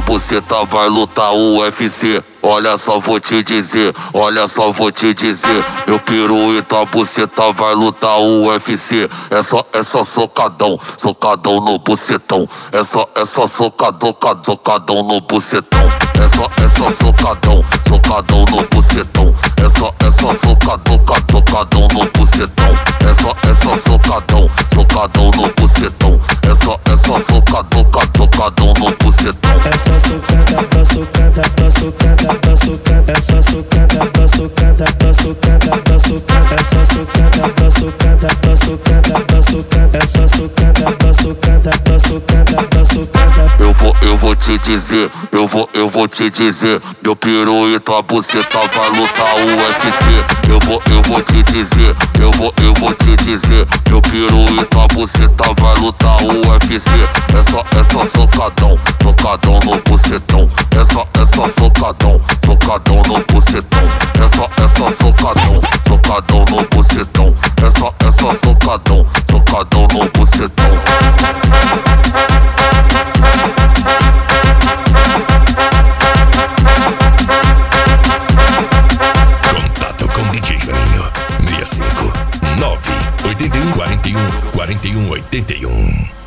buceta vai lutar o UFC. Olha só, vou te dizer, olha só, vou te dizer. Meu peru e tua buceta vai lutar o UFC. É só socadão, socadão no bucetão. É só socadão, socadão no bucetão. É só socadão, socadão no bucetão. É só socadão, socadão no bucetão. É só socadão, socadão no bucetão. É só socadão, socadão no bucetão. É só socada, socada, socada. É só socada, socada, socada, socada. É só socada, socada, socada, socada. É só socada, socada, socada, socada. Eu vou te dizer, eu vou te dizer. Meu peru e tua buceta vai lutar o UFC. Eu vou te dizer, eu vou te dizer. Meu peru e tua buceta vai lutar o UFC. É só socadão, socadão no bucetão. É só socadão, socadão no bucetão. É só socadão, socadão no bucetão. É só socadão, socadão no bucetão. Contato com DJ Juninho 65 9 81 41 41 81.